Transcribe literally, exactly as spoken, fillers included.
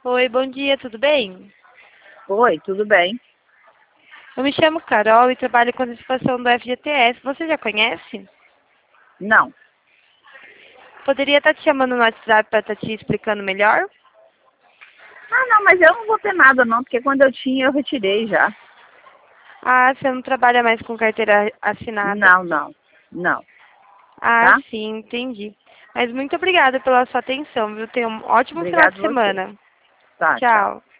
Oi, bom dia, tudo bem? Oi, tudo bem? Eu me chamo Carol e trabalho com a antecipação do F G T S. Você já conhece? Não. Poderia estar te chamando no WhatsApp para estar te explicando melhor? Ah, não, mas eu não vou ter nada não, porque quando eu tinha eu retirei já. Ah, você não trabalha mais com carteira assinada. Não, não, não, Ah, tá? sim, entendi. Mas muito obrigada pela sua atenção, viu? Tenha um ótimo final de Obrigado você. semana. Tá, tchau. Tchau.